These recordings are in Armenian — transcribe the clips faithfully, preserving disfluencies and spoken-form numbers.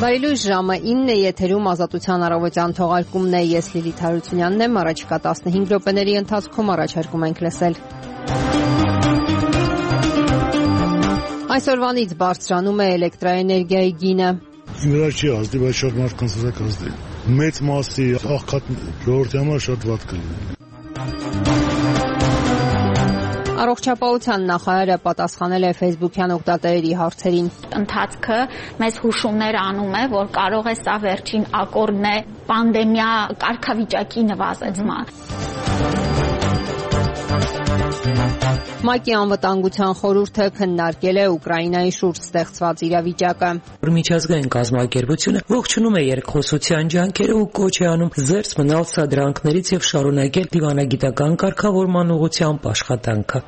Բարելույս, ժամը ինն է, եթերում Ազատության առավոտյան թողարկումն է, ես Լիլիթ Հարությունյանն եմ, առաջիկա տասնհինգ րոպեների ընթացքում առաջարկում ենք լսել։ Այսօրվանից բարձրանում է էլեկտրաէներգիայի գինը։ Վրա չի ազդի, բայց շատ մարդկանց վրա կազդի։ Մեծ մասի աղքատ ժողովրդի համար շատ վատ կլինի։ Առողջապահության նախարարը պատասխանել է Facebook-յան օգտատերերի հարցերին։ Ընթացքը մեզ հուշումներ անում է, որ կարող է սա վերջին ակորդն է պանդեմիա կարգավիճակի նվազեցման։ ՄԱԿ-ի անվտանգության խորհուրդը քննարկել է Ուկրաինայի շուրջ ստեղծված իրավիճակը։ Միջազգային կազմակերպությունը ողջունում է երկխոսության ջանքերը ու կոչ է անում զերծ մնալ սադրանքներից եւ շարունակել դիվանագիտական կարգավորման ուղղությամբ աշխատանքը։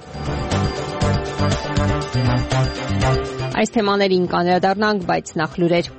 Այս թեմաներին կանդրադառնանք, բայց նախ լուրեր։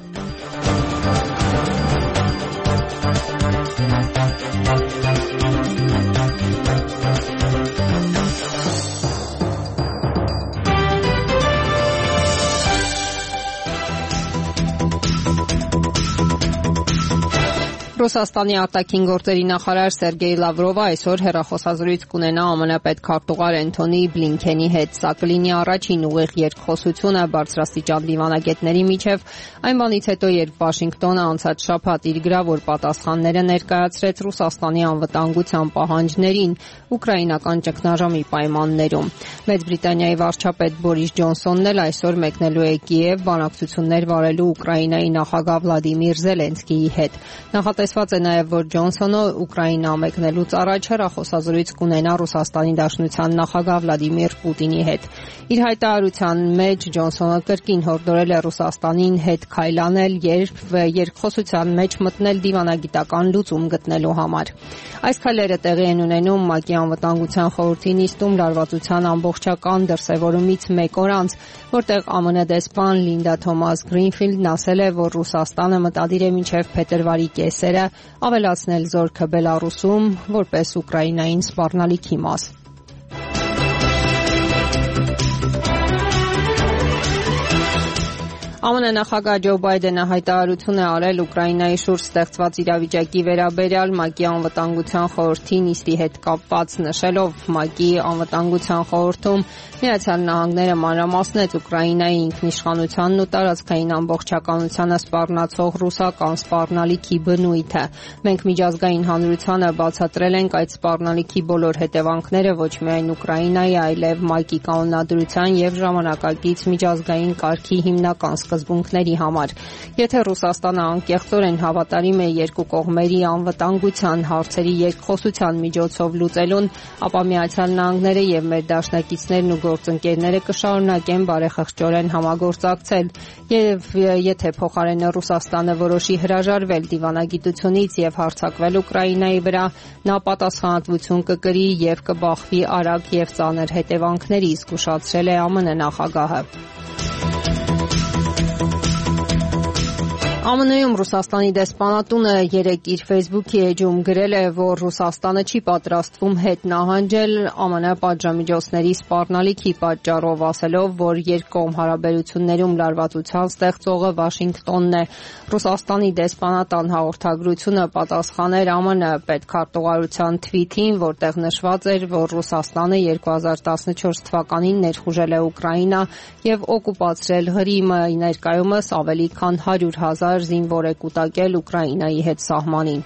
Ռուսաստանի արտաքին գործերի նախարար Սերգեյ Լավրովը այսօր հեռախոսազրույց կունենա ԱՄՆ պետքարտուղար Էնթոնի Բլինքենի հետ։ Սա կլինի առաջին ուղիղ երկխոսությունը բարձրաստիճան դիվանագետների միջև, այն բանից հետո, երբ Վաշինգտոնը անցած շաբաթ իր գրավոր պատասխանները ներկայացրեց Ռուսաստանի անվտանգության պահանջներին ուկրաինական ճգնաժամի պայմաններում։ Մեծ Բրիտանիայի վարչապետ Բորիս Ջոնսոնն էլ այսօր մեկնելու է Կիև բանակցություններ վարելու Ուկրաինայի նախագահ Վլադիմիր Զելենսկիի հետ։ Նախատեսված է նաև, որ Ջոնսոնը Ուկրաինա մեկնելուց առաջ հեռախոսազրույց կունենա Ռուսաստանի Դաշնության նախագահ Վլադիմիր Պուտինի հետ։ Իր հայտարարության մեջ Ջոնսոնը կրկին հորդորել է Ռուսաստանին հետ քայլանել, երբ երկխոսության մեջ մտնել դիվանագիտական լուծում գտնելու համար։ Այս քայլերը տեղի են ունենում ՄԱԿ-ի անվտանգության խորհրդի նիստում լարվածության ամբողջական դրսևորումից մեկ օր անց, որտեղ ԱՄՆ դեսպան Լինդա Թոմաս Գրինֆիլդն ասել է, որ Ռուսաստանը մտադիր է մինչև փետրվարի կեսերը ավելացնել զորքը Բելառուսում որպես Ուկրաինային սպառնալիքի մաս։ ԱՄՆ նախագահ Ջո Բայդենը հայտարարություն է արել Ուկրաինայի շուրջ ստեղծված իրավիճակի վերաբերյալ ՄԱԿ-ի անվտանգության խորհրդի նիստի հետ կապված, նշելով ՄԱԿ-ի անվտանգության խորհրդում Միացյալ Նահանգները մանրամասնեց Ուկրաինայի ինքնիշխանությանն ու տարածքային ամբողջականությանը սպառնացող ռուսական սպառնալիքի բնույթը։ Մենք միջազգային հանրությանը բացատրել ենք այդ սպառնալիքի բոլոր հետևանքները ոչ միայն Ուկրաինայի, այլև ՄԱԿ-ի կանոնադրության եւ ժամանակակից միջազգային կարգի հիմնական սկզբունքների համար։ Եթե Ռուսաստանը անկեղծորեն հավատարիմ է երկու կողմերի անվտանգության հարցերի երկխոսության միջոցով լուծելուն, ապա Միացյալ Նահանգները եւ մեր դաշնակիցներն ու գործընկերները կշարունակեն բարեխղճորեն համագործակցել, եւ եթե փոխարենը Ռուսաստանը որոշի հրաժարվել դիվանագիտությունից եւ հարձակվել Ուկրաինայի վրա, նա պատասխանատվություն կկրի եւ կբախվի արագ եւ ծանր հետևանքների, զգուշացրել է ԱՄՆ նախագահը։ ԱՄՆ-ում Ռուսաստանի դեսպանատունը երեկ իր Facebook-ի էջում գրել է, որ Ռուսաստանը չի պատրաստվում հետ նահանջել ԱՄՆ պատժամիջոցների սպառնալիքի պատճառով, ասելով, որ երկկողմ հարաբերություններում լարվածության ստեղծողը Վաշինգտոնն է։ Ռուսաստանի դեսպանատան հաղորդագրությունը պատասխան էր ԱՄՆ պետքարտուղարության թվիթին, որտեղ նշված էր, որ Ռուսաստանը երկու հազար տասնչորս թվականին ներխուժել է Ուկրաինա եւ օկուպացրել Ղրիմը, ներկայումս ավելի քան հարյուր հազար զինվոր է կուտակել Ուկրաինայի հետ սահմանին։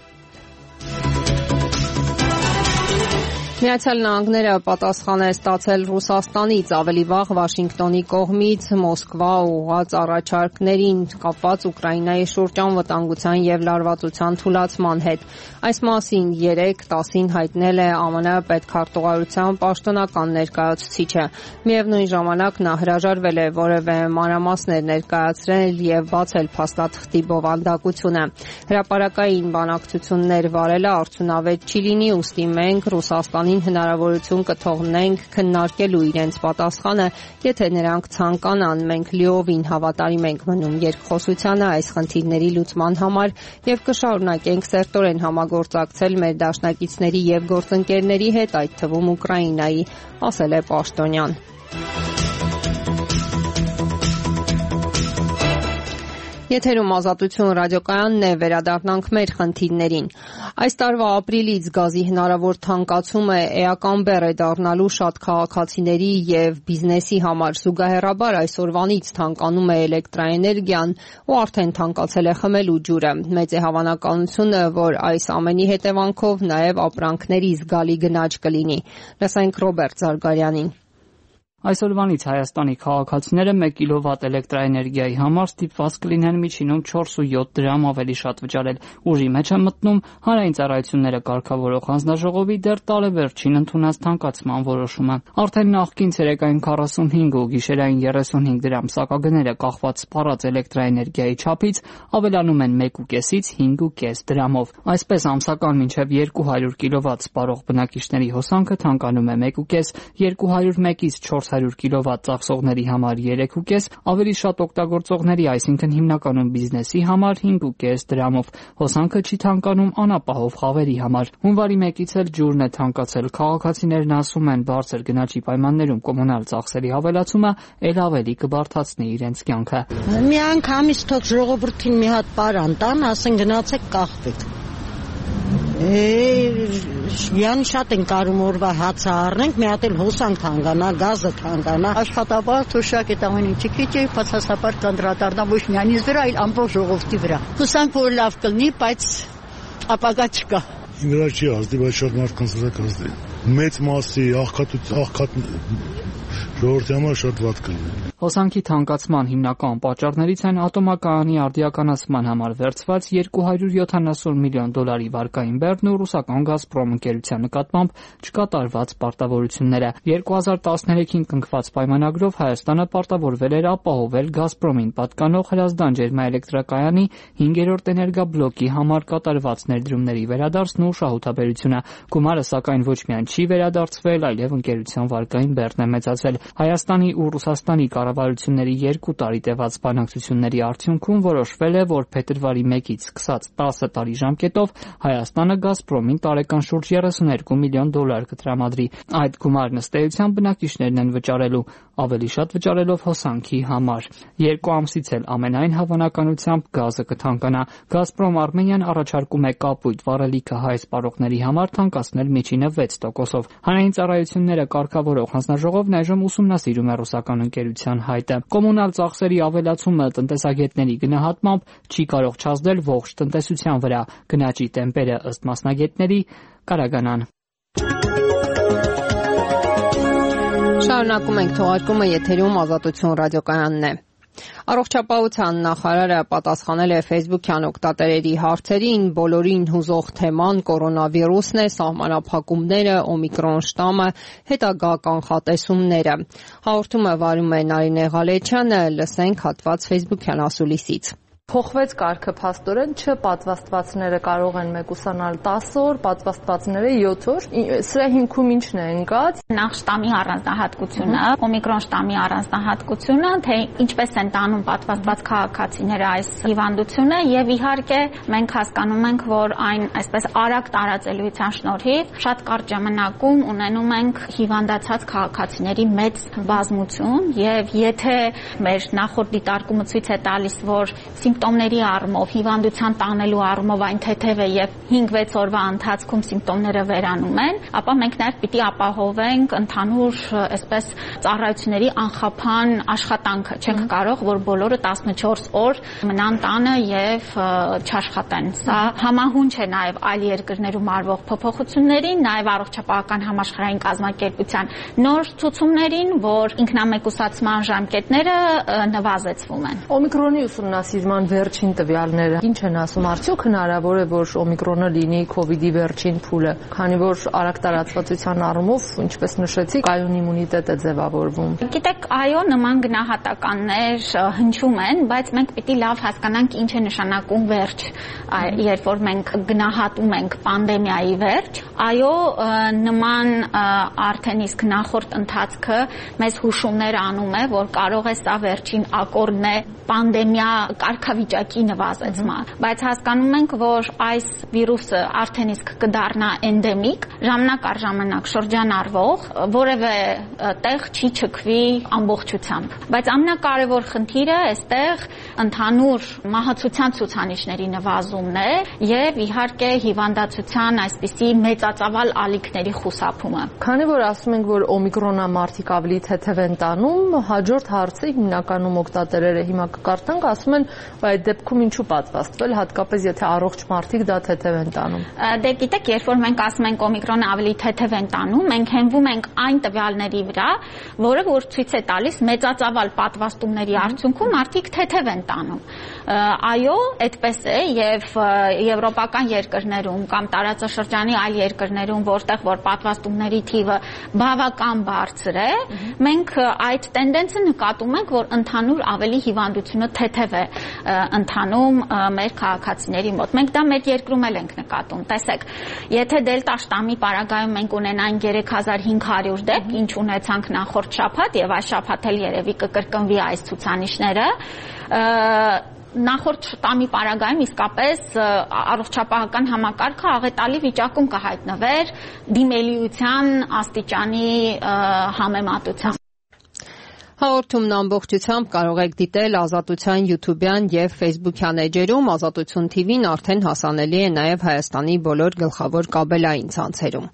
Միացյալ Նահանգները պատասխան է ստացել Ռուսաստանից ավելի վաղ Վաշինգտոնի կողմից Մոսկվա ուղղված առաջարկներին կապված Ուկրաինայի շուրջ անվտանգության եւ լարվածության թուլացման հետ։ Այս մասին երեկ տասին հայտնել է ԱՄՆ պետքարտուղարության պաշտոնական ներկայացուցիչը։ Միևնույն ժամանակ նա հրաժարվել է որևէ մանրամասներ ներկայացրել եւ բացել փաստաթղթի բովանդակությունը։ Հրապարակային բանակցություններ վարելը արդյունավետ չի լինի, ուստի մենք Ռուսաստանին հնարավորություն կթողնենք քննարկելու իրենց պատասխանը, եթե նրանք ցանկանան, մենք լիովին հավատարիմ ենք մնում երկխոսությանը այս խնդիրների լուծման համար եւ կշարունակենք սերտորեն համագործակցել մեր դաշնակիցների եւ գործընկերների հետ, այդ թվում Ուկրաինայի, ասել է պաշտոնյան։ Եթերում Ազատություն ռադիոկայանն է, վերադառնանք մեր խնդիրներին։ Այս տարվա ապրիլից գազի հնարավոր թանկացումը էական բեռ է դառնալու շատ քաղաքացիների եւ բիզնեսի համար։ Զուգահեռաբար այսօրվանից թանկանում է էլեկտրաէներգիան ու արդեն թանկացել է խմելու ջուրը։ Մեծ է հավանականությունը, որ այս ամենի հետևանքով նաեւ ապրանքների զգալի գնաճ կլինի։ Լսենք Ռոբերտ Զարգարյանին։ Այսօրվանից Հայաստանի քաղաքացիները մեկ կիլովատ էլեկտրաէներգիայի համար ստիպված կլինեն միջինում չորս ու յոթ դրամ ավելի շատ վճարել։ Ուժի մեջ է մտնում Հանրային ծառայությունները կարգավորող հանձնաժողովի դեռ տարեվերջին ընդունած թանկացման որոշումը։ Արդեն նախկին ցերեկային քառասունհինգ ու գիշերային երեսունհինգ դրամ սակագները կախված սպառած էլեկտրաէներգիայի չափից ավելանում են մեկ ու կեսից հինգ ու կես դրամով։ Այսպես ամսական մինչև երկու հարյուր կիլովատ սպառող բնակիչների հոսանքը թանկանում է մեկ ու կես, երկու հարյուր մեկից չորս հարյուր կիլովատ ծախսողների համար երեք ու կես, ավելի շատ օգտագործողների, այսինքն հիմնականում բիզնեսի համար հինգ ու կես դրամով։ Հոսանքը չի թանկանում անապահով խավերի համար։ Հունվարի մեկից էլ ջուրն է թանկացել։ Քաղաքացիներն ասում են, բարձր գնաճի պայմաններում կոմունալ ծախսերի ավելացումը ել ավելի կբարդացնի իրենց կյանքը։ Մի անգամից թող ժողովրդին մի հատ պարան տան, ասեն գնացեք կախվեք։ Յան շատ են կարում օրվա հացը առնենք, մի հատ էլ հոսանք թանկանա, գազը թանկանա։ Աշխատավարձ թոշակ այդ ամեն ինչի քիչ է, բացասաբար կանդրադառնա ոչ միայն ինձ վրա, այլ ամբողջ ժողովրդի վրա։ Հուսանք որ լավ կլինի, բայց ապագա չկա։ Ինձ վրա չի ազդի, բայց շատ մարդկանց վրա կազդի։ Մեծ մասի աղքատ աղքատ ժողովրդի համար շատ վատ կլինի։ Հոսանքի թանկացման հիմնական պատճառներից են ատոմակայանի արդիականացման համար վերցված երկու հարյուր յոթանասուն միլիոն դոլարի վարկային բեռն ու ռուսական Գազպրոմ ընկերության նկատմամբ չկատարված պարտավորությունները։ երկու հազար տասներեքին կնքված պայմանագրով Հայաստանը պարտավորվել էր ապահովել Գազպրոմին պատկանող Հրազդան ջերմաէլեկտրակայանի հինգերորդ էներգաբլոկի համար կատարված ներդրումների վերադարձն ու շահութաբերությունը։ Գումարը սակայն ոչ միայն չի վերադարձվել, այլև ընկերության վարկային բեռն է մեծացել։ Հայաստանի ու Ռուսաստանի կառավարությունների երկու տարի տևած բանակցությունների արդյունքում որոշվել է, որ փետրվարի մեկից սկսած տասը տարի ժամկետով Հայաստանը Գազպրոմին տարեկան շուրջ երեսունհինգ միլիոն դոլար կտրամադրի։ Այդ գումարն ըստ էության բնակիչներն են վճարելու, ավելի շատ վճարելով հոսանքի համար։ Երկու ամսից էլ ամենայն հավանականությամբ գազը կթանկանա։ Գազպրոմ Արմենիան առաջարկում է կապույտ վառելիքը հայ սպառողների համար թանկացնել միջինը վեց տոկոսով։ Հանրային ծառայությունները կարգավորող հանձնաժողովն այժմ ուսումնասիրում է ռուսական ընկերության հայտը։ Կոմունալ ծախսերի ավելացումը տնտեսագետների գնահատմամբ չի կարող չազդել ողջ տնտեսության վրա։ Գնաճի տեմպերը ըստ մասնագետների կարագանան։ Շարունակում ենք թողարկումը, եթերում Ազատություն ռադիոկայանն է։ Առողջապահության նախարարը պատասխանել է Facebook-յան օգտատերերի հարցերին, բոլորին հուզող թեման կորոնավիրուսն է, սահմանափակումները, օմիկրոն շտամը, հետագա կանխատեսումները։ Հաղորդումը վարում է Նարինե Ղալեչյանը, լսենք հատված Facebook-յան ասուլիսից։ Փոխվեց կարգը փաստորեն, չպատվաստվածները կարող են մեկուսանալ տասը օր, պատվաստվածները յոթ օր։ Սրա հիմքում ինչն է ընկած։ Նախ շտամի առանձնահատկությունը, օմիկրոն շտամի առանձնահատկությունը, թե ինչպես են տանում պատվաստված քաղաքացիները այս հիվանդությունը եւ իհարկե մենք հասկանում ենք, որ այն այսպես արագ տարածելիության շնորհիվ շատ կարճ ժամանակում ունենում ենք հիվանդացած քաղաքացիների մեծ բազմություն եւ եթե մեր նախորդ դիտարկումը ցույց է տալիս, որ սիմպտոմների առումով, հիվանդության տանելու առումով այն թեթև է եւ հինգ-վեց օրվա ընթացքում սիմպտոմները վերանում են, ապա մենք նաեւ պիտի ապահովենք ընդհանուր այսպես ծառայությունների անխափան աշխատանքը։ Չենք կարող, որ բոլորը տասնչորս օր մնան տանը եւ չաշխատեն։ Սա համահունչ է նաեւ այլ երկրներում արվող փոփոխություններին, նաեւ առողջապահական համաշխարհային կազմակերպության նոր ցուցումներին, որ ինքնամեկուսացման ժամկետները նվազեցվում են։ Օմիկրոնի ուսումնասիրման վերջին տվյալները ինչ են ասում, արդյոք հնարավոր է, որ օմիկրոնը լինի քովիդի վերջին փուլը, քանի որ արագ տարածվածության առումով, ինչպես նշեցի, կայուն իմունիտետ է ձևավորվում։ Գիտեք, այո, նման գնահատականներ հնչում են, բայց մենք պիտի լավ հասկանանք ինչ է նշանակում վերջ, երբ որ մենք գնահատում ենք պանդեմիայի վերջ։ Այո, նման արդեն իսկ նախորդ ընթացքը մեզ հուշումներ անում է, որ կարող է սա վերջին ակորդն է պանդեմիա կարգավիճակի իրավիճակի նվազեցման, բայց հասկանում ենք, որ այս վիրուսը արդեն իսկ կդառնա էնդեմիկ, ժամանակ առ ժամանակ շրջանառվող, որևէ տեղ չի չքվի ամբողջությամբ։ Բայց ամենակարևոր խնդիրը այստեղ ընդհանուր մահացության ցուցանիշների նվազումն է եւ իհարկե հիվանդացության այսպիսի մեծածավալ ալիքների խուսափումը։ Քանի որ ասում ենք, որ օմիկրոնա մարդիկ ավելի թեթև են տանում, հաջորդ հարցը հիմնականում օգտատերերը հիմա կկարդանք, ասում են, այդ դեպքում ինչու պատվաստվել, հատկապես եթե առողջ մարդիկ դա թեթև են տանում։ Դե գիտեք, երբ որ մենք ասում ենք օմիկրոնը ավելի թեթև են տանում, մենք հենվում ենք այն տվյալների վրա, որը որ ցույց է տալիս մեծածավալ պատվաստումների արդյունքում մարդիկ թեթև են տանում։ Այո, այդպես է եւ եվրոպական երկրներում կամ տարածաշրջանի այլ երկրներում, որտեղ որ պատվաստումների թիվը բավական բարձր է, մենք այդ տենդենսը նկատում ենք, որ ընդհանուր ավելի հիվանդությունը թեթև է ընթանում մեր քաղաքացիների մոտ։ Մենք դա մեր երկրում էլ ենք նկատում։ Տեսեք, եթե դելտա շտամի պարագայում մենք ունենայինք երեք հազար հինգ հարյուր դեպք, ինչ ունեցանք նախորդ շաբաթ եւ այս շաբաթ էլ երևի կկրկնվի այս ցուցանիշները, նախորդ շտամի պարագայում իսկապես առողջապահական համակարգը աղետալի վիճակում կհայտնվեր դիմելիության աստիճանի համեմատությամբ։ Հաղորդումն ամբողջությամբ կարող եք դիտել Ազատության YouTube-յան եւ Facebook-յան էջերում, Ազատություն թի վին արդեն հասանելի է նաեւ Հայաստանի բոլոր գլխավոր կաբելային ցանցերում։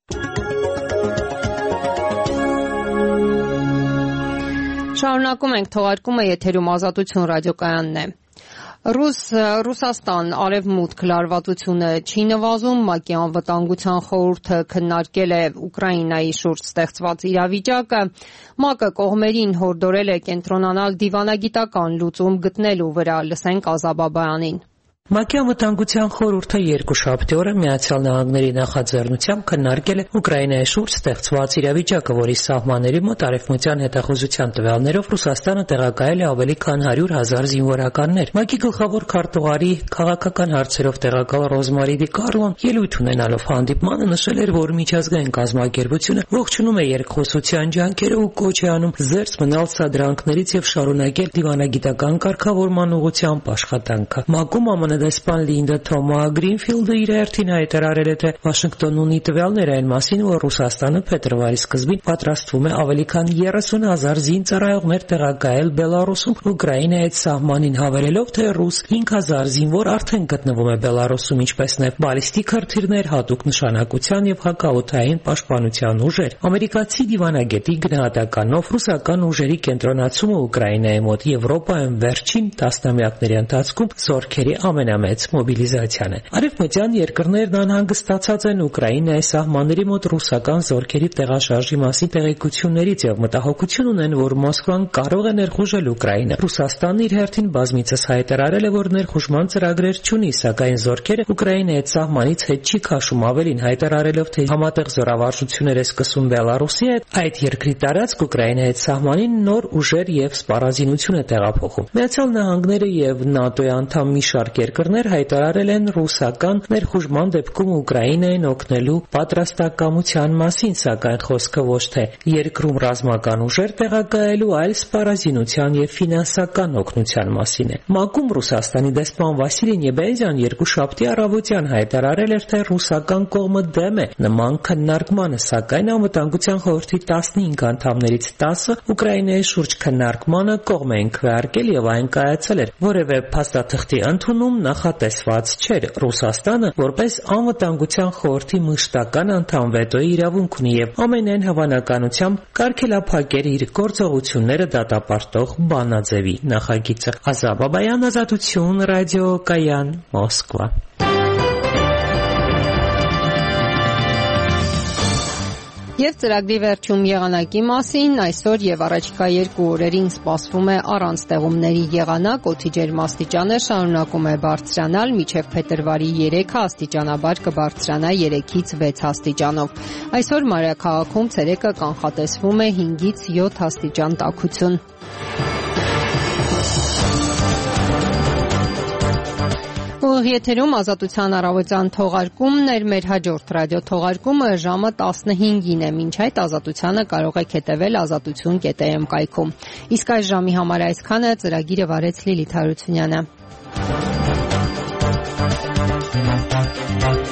Շարունակում ենք թողարկումը, եթերում Ազատություն ռադիոկայանն է։ Ռուս Ռուսաստան արևմուտք լարվածությունը չի նվազում, ՄԱԿ-ի անվտանգության խորհուրդը քննարկել է Ուկրաինայի շուրջ ստեղծված իրավիճակը, ՄԱԿ-ը կողմերին հորդորել է կենտրոնանալ դիվանագիտական լուծում գտնելու վրա, լսենք Ազաբաբայանին։ ՄԱԿ-ի անվտանգության խորհուրդը երկուշաբթի օրը Միացյալ Նահանգների նախաձեռնությամբ քննարկել է Ուկրաինայի շուրջ ստեղծված իրավիճակը, որի սահմանների մոտ արևմտյան հետախուզության տվյալներով Ռուսաստանը տեղակայել է ավելի քան հարյուր հազար զինվորականներ։ ՄԱԿ-ի գլխավոր քարտուղարի քաղաքական հարցերով տեղակալ Ռոզմարի Դի Կարլոն ելույթ ունենալով հանդիպմանը նշել էր, որ միջազգային կազմակերպությունը ողջունում է երկխոսության ջանքերը ու կոչ է անում զերծ մնալ սադրանքներից եւ շարունակել դիվանագիտական կարգավորման ուղղությամբ աշխատանքը։ ՄԱԿ-ում Դեսպան Լինդա Թոմա Գրինֆիլդը իր հերթին հայտարարել է, թե Վաշինգտոնն ունի տվյալներ այն մասին, որ Ռուսաստանը փետրվարի սկզբին պատրաստվում է ավելի քան երեսուն հազար զինծառայողներ տեղակայել Բելարուսում, Ուկրաինայի հետ սահմանին հավելելով, թե ռուս հինգ հազար զինվոր արդեն գտնվում է Բելարուսում, ինչպես նաև բալիստիկ հրթիռներ, հատուկ նշանակության եւ հակաօդային պաշտպանության ուժեր։ Ամերիկացի դիվանագետի գնահատականով ռուսական ուժերի կենտրոնացումը Ուկրաինայի մոտ Եվրոպայում վերջին տասնամյակների ընթացքում զորքերի ամենամեծ մոբիլիզացիան է։ Արևմտյան երկրներն անհանգստացած են Ուկրաինայի սահմանների մոտ ռուսական զորքերի տեղաշարժի մասին տեղեկություններից եւ մտահոգություն ունեն, որ Մոսկվան կարող է ներխուժել Ուկրաինա։ Ռուսաստանն իր հերթին բազմիցս հայտարարել է, որ ներխուժման ծրագրեր չունի, սակայն զորքերը Ուկրաինայի հետ սահմանից հետ չի քաշում, ավելին հայտարարելով, թե համատեղ զորավարժություններ է սկսում Բելարուսի հետ, այդ երկրի տարածք Ուկրաինայի հետ սահմանին նոր ուժեր եւ սպառազինություն է տեղափոխում։ Միացյալ Նահանգները եւ ՆԱՏՕ-ի անդամ մի շարք երկրներ հայտարարել են ռուսական ներխուժման դեպքում Ուկրաինային օգնելու պատրաստակամության մասին, սակայն խոսքը ոչ թե երկրում ռազմական ուժեր տեղակայելու, այլ սպառազինության եւ ֆինանսական օգնության մասին է։ ՄԱԿ-ում Ռուսաստանի դեսպան Վասիլի Նեբեզյան երկուշաբթի առավոտյան հայտարարել էր, թե ռուսական կողմը դեմ է նման քննարկմանը, սակայն անվտանգության խորհրդի տասնհինգ անդամներից տասը Ուկրաինայի շուրջ քննարկմանը կողմ էին քվեարկել եւ այն կայացել էր, որևէ փաստաթղթի ընդունում նախատեսված չէր։ Ռուսաստանը, որպես անվտանգության խորհրդի մշտական անդամ, վետոյի իրավունք ունի եւ ամենայն հավանականությամբ կարգելափակեր իր գործողությունները դատապարտող բանաձևի նախագիծը։ Ազաբաբայան, Ազատություն ռադիոկայան, Մոսկվա։ Եվ ծրագրի վերջում եղանակի մասին, այսօր եւ առաջիկա երկու օրերին սպասվում է առանց տեղումների եղանակ, օդի ջերմաստիճանը շարունակում է բարձրանալ, մինչև փետրվարի երեքը աստիճանաբար կբարձրանա երեքից վեց աստիճանով։ Այսօր մայրաքաղաքում ցերեկը կանխատեսվում է հինգից յոթ աստիճան տաքություն։ Ուղիղ եթերում Ազատության առավոտյան թողարկումն էր, մեր հաջորդ ռադիո թողարկումը ժամը տասնհինգին է, մինչ այդ Ազատությանը կարող եք հետևել ազատություն կետ է էմ կայքում։ Իսկ այս ժամի համար այսքանը, ծրագիրը վարեց Լիլիթ Հարությունյանը։